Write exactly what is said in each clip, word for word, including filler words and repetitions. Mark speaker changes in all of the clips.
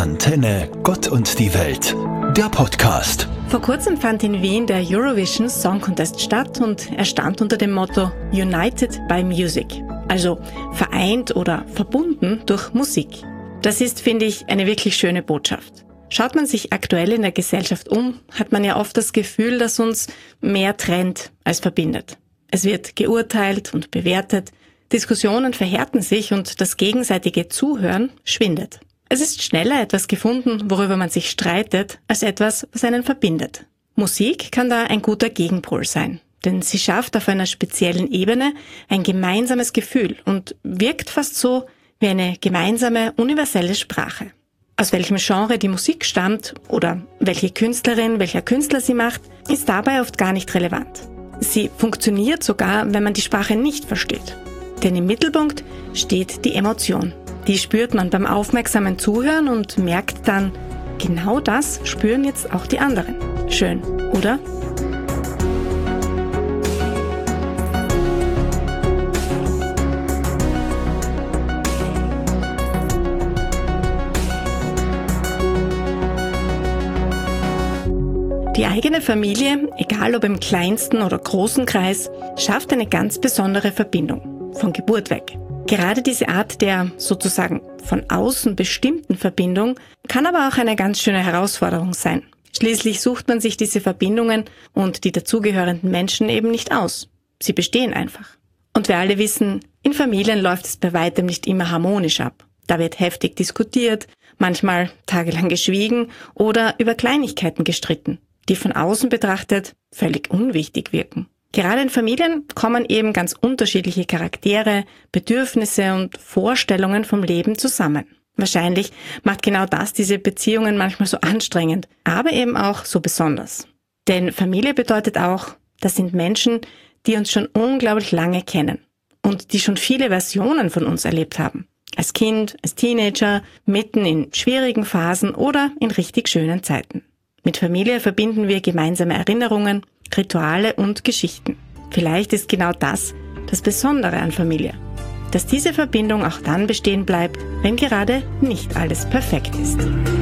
Speaker 1: Antenne Gott und die Welt, der Podcast.
Speaker 2: Vor kurzem fand in Wien der Eurovision Song Contest statt und er stand unter dem Motto United by Music, also vereint oder verbunden durch Musik. Das ist, finde ich, eine wirklich schöne Botschaft. Schaut man sich aktuell in der Gesellschaft um, hat man ja oft das Gefühl, dass uns mehr trennt als verbindet. Es wird geurteilt und bewertet, Diskussionen verhärten sich und das gegenseitige Zuhören schwindet. Es ist schneller etwas gefunden, worüber man sich streitet, als etwas, was einen verbindet. Musik kann da ein guter Gegenpol sein, denn sie schafft auf einer speziellen Ebene ein gemeinsames Gefühl und wirkt fast so wie eine gemeinsame, universelle Sprache. Aus welchem Genre die Musik stammt oder welche Künstlerin, welcher Künstler sie macht, ist dabei oft gar nicht relevant. Sie funktioniert sogar, wenn man die Sprache nicht versteht. Denn im Mittelpunkt steht die Emotion. Die spürt man beim aufmerksamen Zuhören und merkt dann, genau das spüren jetzt auch die anderen. Schön, oder? Die eigene Familie, egal ob im kleinsten oder großen Kreis, schafft eine ganz besondere Verbindung, von Geburt weg. Gerade diese Art der sozusagen von außen bestimmten Verbindung kann aber auch eine ganz schöne Herausforderung sein. Schließlich sucht man sich diese Verbindungen und die dazugehörenden Menschen eben nicht aus. Sie bestehen einfach. Und wir alle wissen, in Familien läuft es bei weitem nicht immer harmonisch ab. Da wird heftig diskutiert, manchmal tagelang geschwiegen oder über Kleinigkeiten gestritten, die von außen betrachtet völlig unwichtig wirken. Gerade in Familien kommen eben ganz unterschiedliche Charaktere, Bedürfnisse und Vorstellungen vom Leben zusammen. Wahrscheinlich macht genau das diese Beziehungen manchmal so anstrengend, aber eben auch so besonders. Denn Familie bedeutet auch, das sind Menschen, die uns schon unglaublich lange kennen und die schon viele Versionen von uns erlebt haben. Als Kind, als Teenager, mitten in schwierigen Phasen oder in richtig schönen Zeiten. Mit Familie verbinden wir gemeinsame Erinnerungen, Rituale und Geschichten. Vielleicht ist genau das das Besondere an Familie, dass diese Verbindung auch dann bestehen bleibt, wenn gerade nicht alles perfekt ist.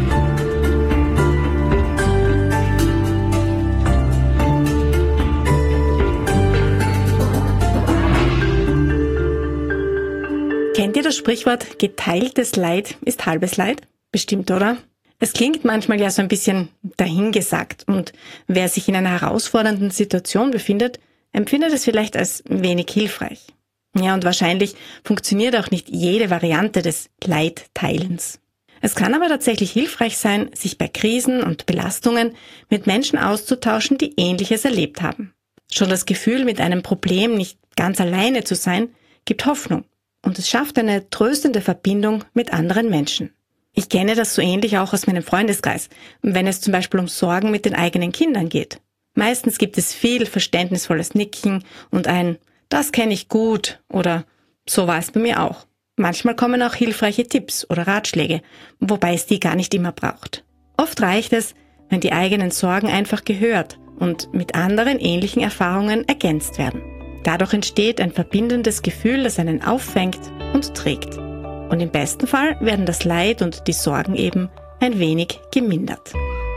Speaker 2: Kennt ihr das Sprichwort, geteiltes Leid ist halbes Leid? Bestimmt, oder? Es klingt manchmal ja so ein bisschen dahingesagt und wer sich in einer herausfordernden Situation befindet, empfindet es vielleicht als wenig hilfreich. Ja, und wahrscheinlich funktioniert auch nicht jede Variante des Leidteilens. Es kann aber tatsächlich hilfreich sein, sich bei Krisen und Belastungen mit Menschen auszutauschen, die Ähnliches erlebt haben. Schon das Gefühl, mit einem Problem nicht ganz alleine zu sein, gibt Hoffnung und es schafft eine tröstende Verbindung mit anderen Menschen. Ich kenne das so ähnlich auch aus meinem Freundeskreis, wenn es zum Beispiel um Sorgen mit den eigenen Kindern geht. Meistens gibt es viel verständnisvolles Nicken und ein »Das kenne ich gut« oder »So war es bei mir auch«. Manchmal kommen auch hilfreiche Tipps oder Ratschläge, wobei es die gar nicht immer braucht. Oft reicht es, wenn die eigenen Sorgen einfach gehört und mit anderen ähnlichen Erfahrungen ergänzt werden. Dadurch entsteht ein verbindendes Gefühl, das einen auffängt und trägt. Und im besten Fall werden das Leid und die Sorgen eben ein wenig gemindert.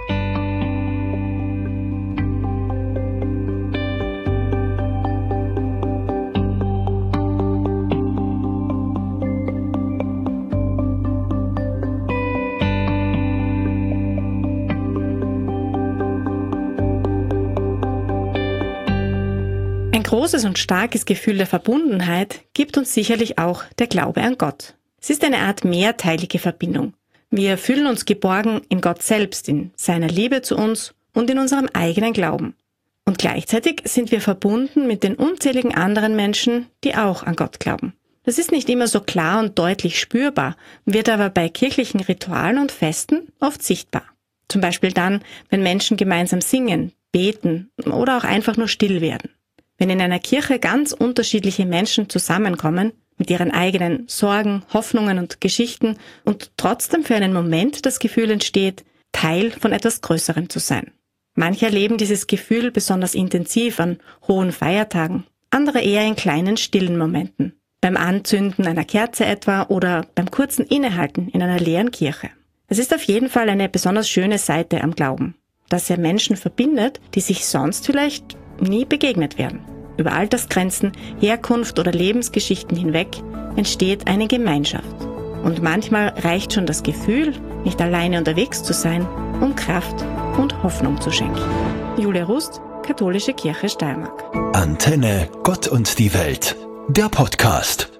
Speaker 2: Ein großes und starkes Gefühl der Verbundenheit gibt uns sicherlich auch der Glaube an Gott. Es ist eine Art mehrteilige Verbindung. Wir fühlen uns geborgen in Gott selbst, in seiner Liebe zu uns und in unserem eigenen Glauben. Und gleichzeitig sind wir verbunden mit den unzähligen anderen Menschen, die auch an Gott glauben. Das ist nicht immer so klar und deutlich spürbar, wird aber bei kirchlichen Ritualen und Festen oft sichtbar. Zum Beispiel dann, wenn Menschen gemeinsam singen, beten oder auch einfach nur still werden. Wenn in einer Kirche ganz unterschiedliche Menschen zusammenkommen, mit ihren eigenen Sorgen, Hoffnungen und Geschichten und trotzdem für einen Moment das Gefühl entsteht, Teil von etwas Größerem zu sein. Manche erleben dieses Gefühl besonders intensiv an hohen Feiertagen, andere eher in kleinen, stillen Momenten. Beim Anzünden einer Kerze etwa oder beim kurzen Innehalten in einer leeren Kirche. Es ist auf jeden Fall eine besonders schöne Seite am Glauben, dass er Menschen verbindet, die sich sonst vielleicht nie begegnet wären. Über Altersgrenzen, Herkunft oder Lebensgeschichten hinweg entsteht eine Gemeinschaft. Und manchmal reicht schon das Gefühl, nicht alleine unterwegs zu sein, um Kraft und Hoffnung zu schenken. Julia Rust, Katholische Kirche Steiermark.
Speaker 1: Antenne Gott und die Welt, der Podcast.